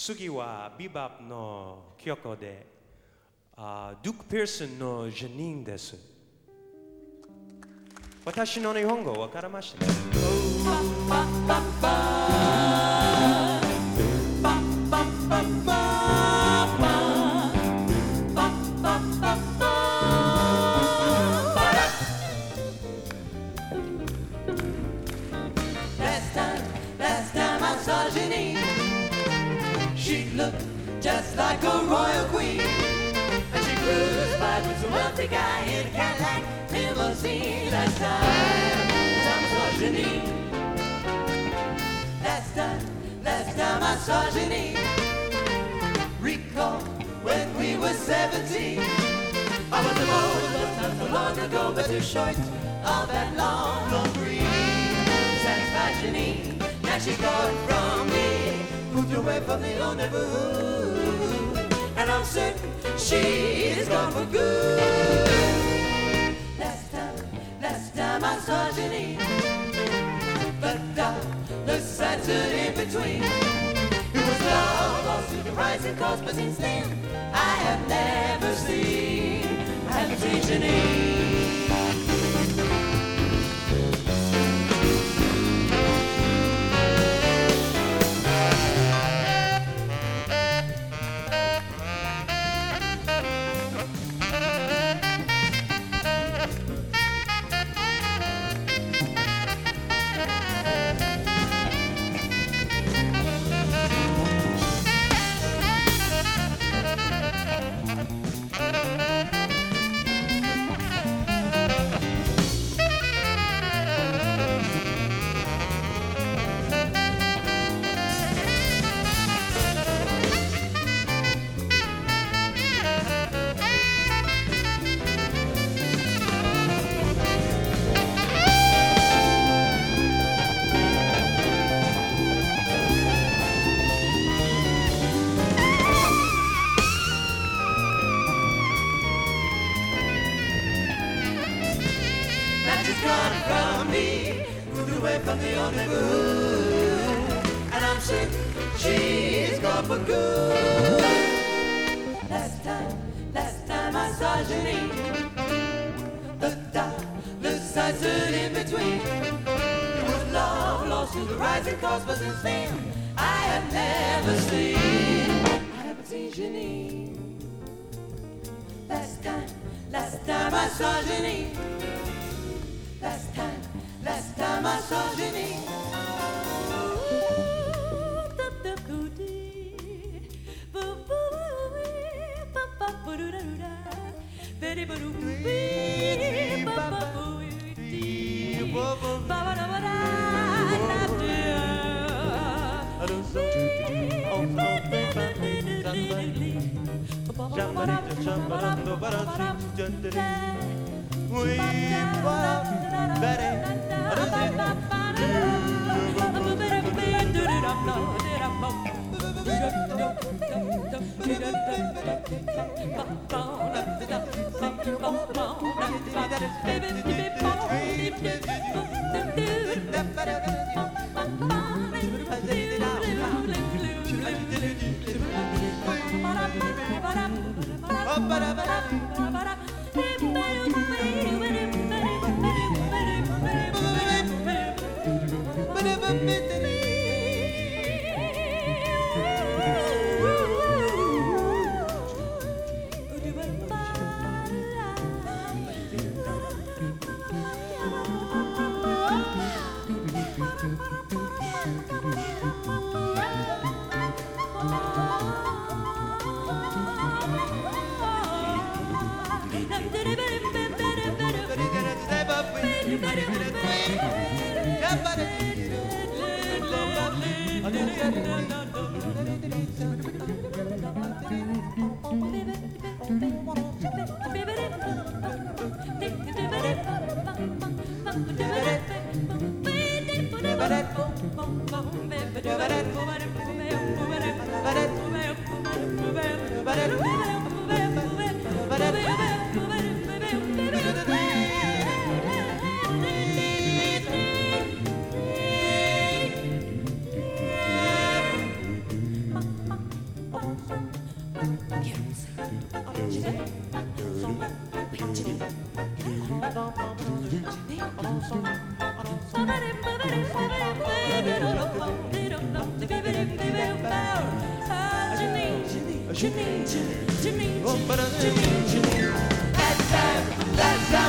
次はビバップの曲で、デューク・ピアーソンのジャニーンです。私の日本語わかりましたね。 She looked just like a royal queen, and she cruised by with a wealthy guy in a Cadillac limousine. Last time I saw Janine. Last time I saw Janine. Recall when we were 17. I was old, but not so long ago, but too short of that long breeze. Satisfied Janine, now she's gone from me. Moved away from the old neighborhood, and I'm certain she's gone for good. Last time I saw Janine, the dollar sign stood in between. It was love, lost to the rising cost, but since then I haven't seen Janine. She's gone for good. Last time I saw Janine, the dollar sign stood in between. It was love lost to the rising cost, but since then I haven't seen Janine. Last time I saw Janine. Last time I saw Janine. That's